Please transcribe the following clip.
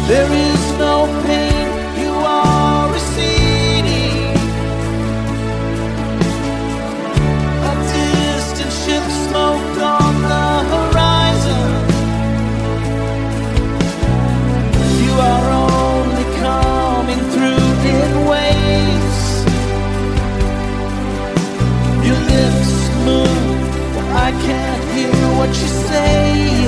There is no pain, you are receding. A distant ship smoke on the horizon. You are only coming through in waves. Your lips move, but I can't hear what you say.